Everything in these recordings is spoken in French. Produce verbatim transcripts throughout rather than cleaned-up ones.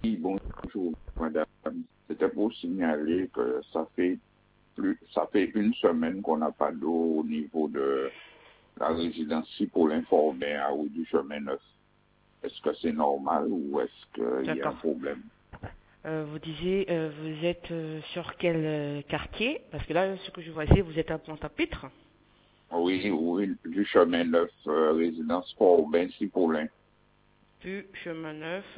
bonjour, madame. C'était pour signaler que ça fait plus, ça fait une semaine qu'on n'a pas d'eau au niveau de la résidence Cipollin Forbin à Rue du Chemin Neuf. Est-ce que c'est normal ou est-ce qu'il y a un D'accord. problème? Euh, vous disiez, euh, vous êtes euh, sur quel euh, quartier? Parce que là, ce que je vois ici, vous êtes à Pointe-à-Pitre. Oui, Rue du Chemin Neuf, euh, résidence Forbin Cipollin. Du chemin neuf.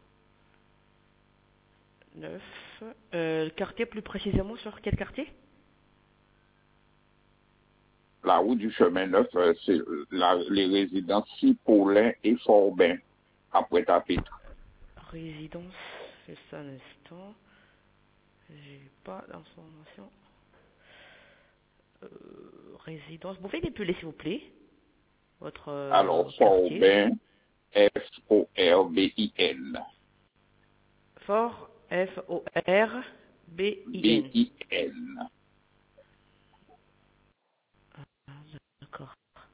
neuf. Euh, le quartier plus précisément sur quel quartier? La route du Chemin Neuf, euh, c'est la, les résidences Cipollin et Forbin à Pointe-à-Pitre. Résidence, c'est ça un instant. J'ai pas d'information. Euh, résidence. Vous pouvez dépuler s'il vous plaît votre euh, Alors, quartier. Forbin, F O R B I N. Fort F O R B I N. B I N. Ah, d'accord.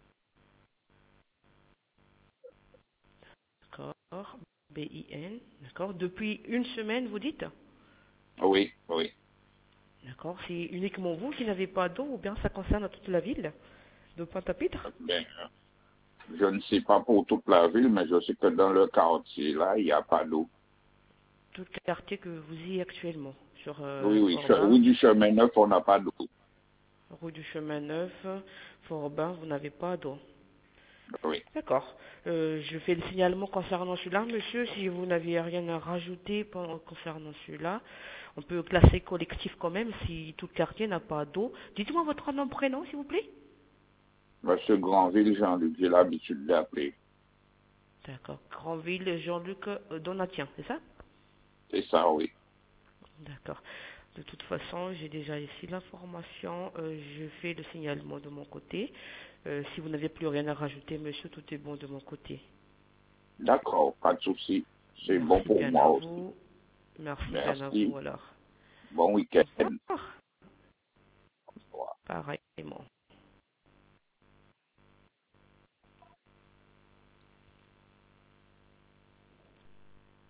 D'accord. B I N. D'accord. Depuis une semaine, vous dites? Oui, oui. D'accord. C'est uniquement vous qui n'avez pas d'eau ou bien ça concerne toute la ville de Pointe-à-Pitre? Ben, je ne sais pas pour toute la ville, mais je sais que dans le quartier, là, il n'y a pas d'eau. Tout le quartier que vous y êtes actuellement. Sur Oui, euh, oui. che- Forbin, Rue du Chemin Neuf, on n'a pas d'eau. rue du Chemin Neuf, Forbin, vous n'avez pas d'eau. Oui. D'accord. Euh, je fais le signalement concernant celui-là. Monsieur, si vous n'aviez rien à rajouter pour- concernant celui-là, on peut classer collectif quand même si tout le quartier n'a pas d'eau. Dites-moi votre nom, prénom, s'il vous plaît. Monsieur Granville, Jean-Luc, j'ai l'habitude d'appeler. D'accord. Grandville, Jean-Luc euh, Donatien, c'est ça? C'est ça, oui. D'accord. De toute façon, j'ai déjà ici l'information. Euh, je fais le signalement de mon côté. Euh, si vous n'avez plus rien à rajouter, monsieur, tout est bon de mon côté. D'accord, pas de souci. C'est bon Merci pour bien moi à aussi. vous. Merci bien à Merci. vous alors. Bon Au week-end. revoir. Pareillement.